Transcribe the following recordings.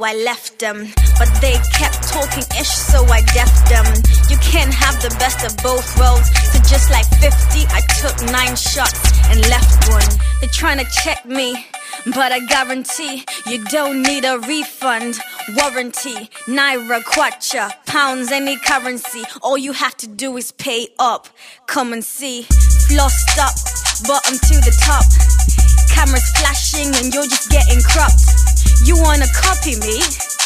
I left them. But they kept talking ish, so I deffed them. You can't have the best of both worlds. So just like 50, I took 9 shots and left one. They're trying to check me, but I guarantee you don't need a refund. Warranty, Naira, Kwacha, pounds, any currency. All you have to do is pay up. Come and see. Flossed up, bottom to the top. Cameras flashing and you're just getting cropped. You wanna copy me?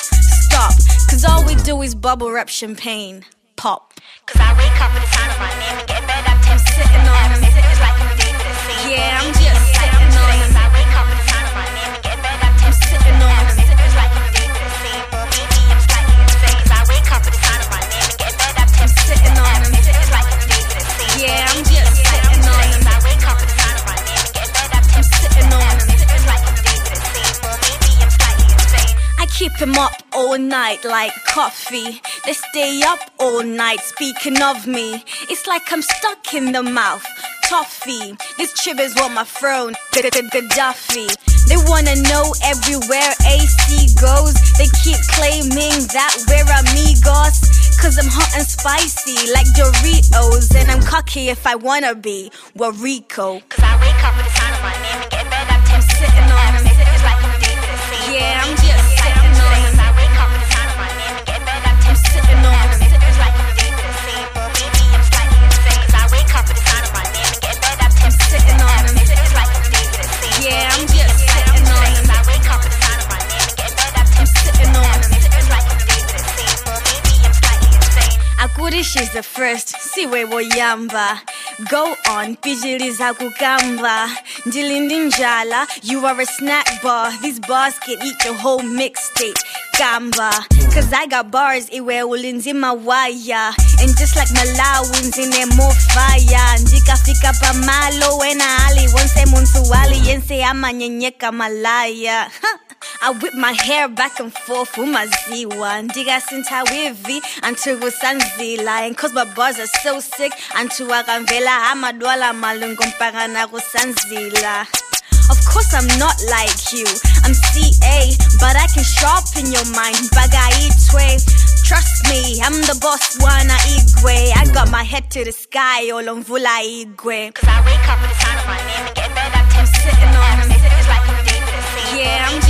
Stop, cause all we do is bubble wrap champagne. Pop. Cause I wake up with the sound of my name and get bed up. I'm sitting on them. It's like I'm David the same. Yeah, I'm just sitting on them. I wake up with the sound of my name and get bed up. I'm sitting on them. It's like I'm David the same. Or maybe I'm slightly insane. I wake up with the sound of my name and get bed up. I'm sitting on them. It's like I'm David the same. Yeah, I'm just sitting on them. I wake up with the sound of my name and get bed up. I'm sitting on them. It's like I'm David the same. Or maybe I'm slightly insane. I keep him up all night like coffee. They stay up all night speaking of me. It's like I'm stuck in the mouth. Toffee. These chibbers want my throne. Gaddafi. They wanna know everywhere AC goes. They keep claiming that we're amigos. Cause I'm hot and spicy like Doritos. And I'm cocky if I wanna be. We're Rico. Cause I wake up with the sound of my name and get bed up. I'm sitting on them. It's like I'm David the same. Yeah, I'm just sitting on them. I wake up with the sound of my name and get bed up. I'm sitting on them. It's like I'm David the same. Or maybe I'm slightly insane. I wake up with the sound of my name and get bed up. I'm sitting on them. It's like I'm David the same. Yeah, I'm just sitting on them. I wake up with the sound of my name and get bed up. I'm sitting on them. It's like I'm David the same. Or maybe I'm slightly insane. Akurish is the first, siwe woyamba. Go on, pijiliza kukamba. Ndilindi njala, you are a snack bar. These bars can eat your whole mixtape. Gamba, cause I got bars, iwe ulinzi mawaya. And just like Malawins in there more fire. Ndika fika pamalo, wena ali, wonse muntu wali, yense ama nyenyeka malaya. I whip my hair back and forth with my ziwa. Ndiga sinta wivi until sanzila. And cause my bars are so sick, until akamvela amadwala malungo mpaka na kusanzila. Of course I'm not like you, I'm CA, but I can sharpen your mind, baga itwe. Trust me, I'm the boss, wana igwe. I got my head to the sky, olomvula igwe. Cause I wake up with the sound of my name and get bed up. I'm sitting on them. It's like I'm David the same. Yeah, I'm